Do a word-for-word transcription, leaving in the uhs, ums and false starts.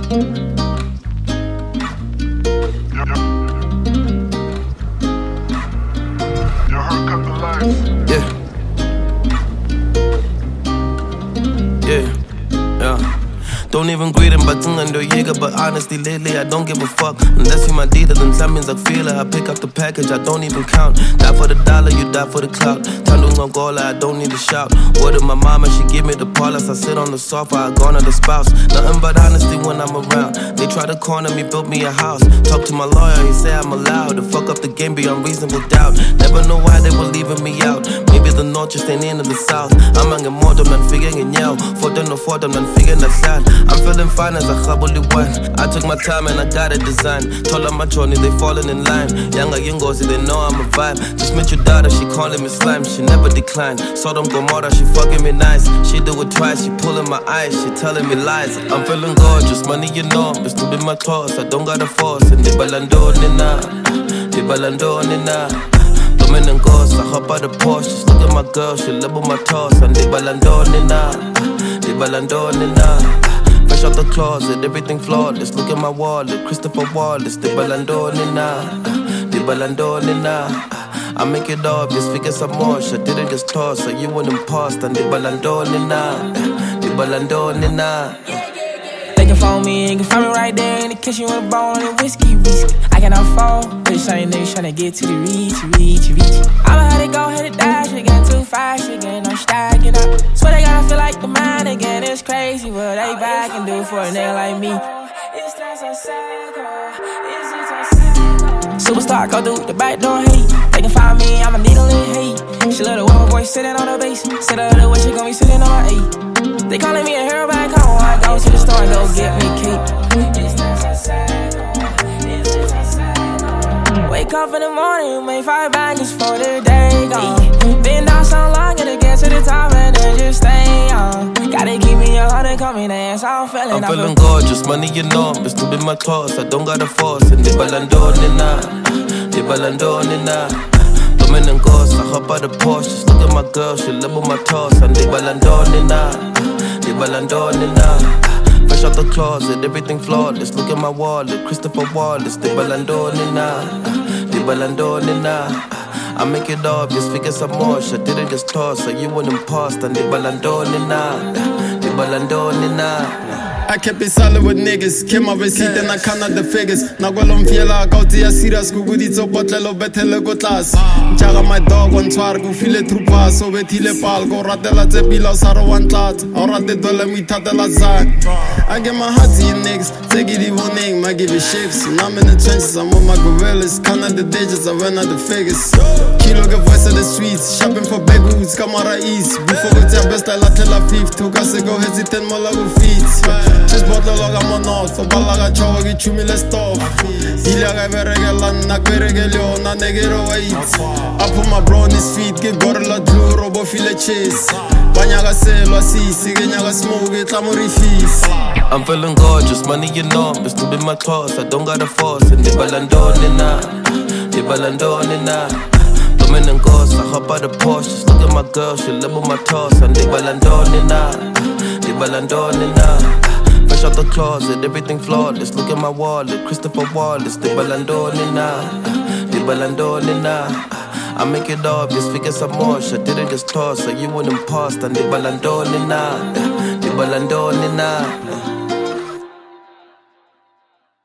Yeah. Yeah. Yeah. Don't even greet him, but under Jäger. But honestly, lately I don't give a fuck. Unless you my dealer, then that means I feel it. I pick up the package, I don't even count. Die for the dollar, you die for the clout. Tandung on gola, I don't need to shout. Word of my mama, she give me the parlors. I sit on the sofa, I gone to the spouse. Nothing but honesty when I'm around. They try to corner me, build me a house. Talk to my lawyer, he say I'm allowed to fuck up the game beyond reasonable doubt. Never know why they were leaving me out. Maybe the north just ain't into the south. I'm hanging more than I'm figuring it out. For them, no for them, I'm figuring that sad. I'm feeling fine as a khabuli one. I took my time and I got a design. Told her my choni, they falling in line. Younger Yingozi, they know I'm a vibe. Just met your daughter, she calling me slime. She never declined. Sodom Gomorrah, she fucking me nice. She do it twice, she pulling my eyes. She telling me lies. I'm feeling gorgeous, money you know. It's still in my claws, I don't got a force. And they balando nina, they balando nina. And goes, I hop out the Porsche. Just look at my girl, she love with my toss. And they balando nina, they balando nina. Fresh out the closet, everything flawless. Look at my wallet, Christopher Wallace. They balando nina, they balando nina. I make it obvious, figure some more. I didn't just toss, so you wouldn't pass. And they balando nina, they balando nina. They can phone me, you can find me right there in the kitchen with a bone and whiskey, whiskey. I cannot fall, but it's shiny niggas tryna get to the reach, reach, reach. I'ma have to go, hit it dash, she getting too fast, she getting no stacking up. Swear they gotta feel like the man again, it's crazy what they back and do for a nigga like me. Superstar, go through the back door, hate. They can find me, I'm a needle in hate. She love the way my voice sitting on the bass. Sit up the way she gon' be sitting on my eight. They calling me a hero back home. I go to the store and go get me cake. Wake up in the morning, make five bangers for the day gone. Been down so long, gotta get to the top and then just stay on. Gotta keep me a hundred coming in, so I'm feeling I'm feeling gorgeous, money you know. It's still in my claws, I don't got a force. And they balando nina, they balando nina. And goes, I hop out the Porsche. Just look at my girl, she love with my toss. And they balando nina, they balando nina. Fresh out the closet, everything flawless. Look at my wallet, Christopher Wallace. They balando nina, they balando nina. I make it obvious, figure some more. I didn't just toss, so you wouldn't pass. And they balando nina, they balando nina. I kept it solid with niggas. Came up receipt and I counted the figures. Now go on fiela, go to your serious. Go good, it's a bottle of better go class. Jaga my dog on twar, go feel it through pass. So bet hile pal, go ratela zebila, saro one clat. Or at the dollar, me tatela zag. I get my heart to you niggas. Take it even name, I give it shapes. And I'm in the trenches, I'm on my gorillas. Counted the digits, I ran out the figures. Kilo get voice of the streets. Shopping for big hoods, Kamara East. Before we tell best, I la tell a fifth. Took us to go hesitate, Malago feet. Just bottle loga monot, so balaga chowa gi chumi le stop. Ilaga veregela na kweregelio na negero wait. I put my bro on his feet, get gorilla blue, robo file chase. Banyaga selo sisi, genyaga smoke, it amori fees. I'm feeling gorgeous, money you know. It's still in my claws, I don't got a force. And they balando nina, they balando nina. And goes, I hop out the Porsche. Just look at my girl, she love with my toss. And they balando nina, they balando nina. Fresh out the closet, everything flawless. Look at my wallet, Christopher Wallace. They balando nina, they balando nina. I make it obvious, figure some more. I didn't just toss, so you wouldn't pass. And they balando nina, they balando nina.